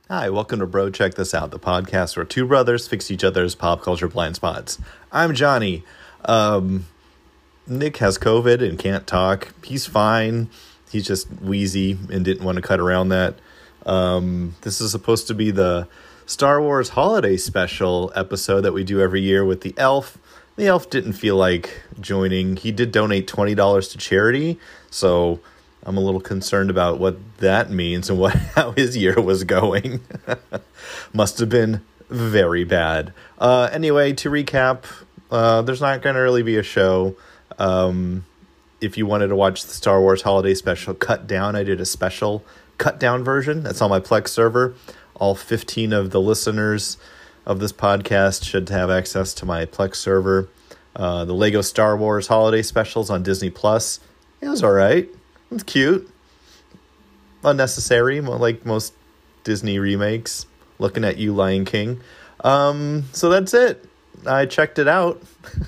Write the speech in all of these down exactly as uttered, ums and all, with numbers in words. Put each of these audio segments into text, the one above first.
Hi, welcome to Bro Check This Out, the podcast where two brothers fix each other's pop culture blind spots. I'm Johnny. Um, Nick has COVID and can't talk. He's fine. He's just wheezy and didn't want to cut around that. Um, this is supposed to be the Star Wars holiday special episode that we do every year with the elf. The elf didn't feel like joining. He did donate twenty dollars to charity, so I'm a little concerned about what that means and what how his year was going. Must have been very bad. Uh, anyway, to recap, uh, there's not going to really be a show. Um, if you wanted to watch the Star Wars Holiday Special Cut Down, I did a special cut down version. That's on my Plex server. All fifteen of the listeners of this podcast should have access to my Plex server. Uh, the Lego Star Wars Holiday Specials on Disney Plus. It was all right. It's cute. Unnecessary, like most Disney remakes. Looking at you, Lion King. Um, so that's it. I checked it out.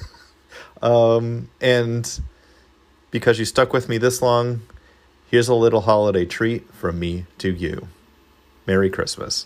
um, and because you stuck with me this long, here's a little holiday treat from me to you. Merry Christmas.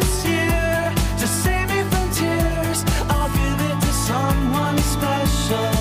Special.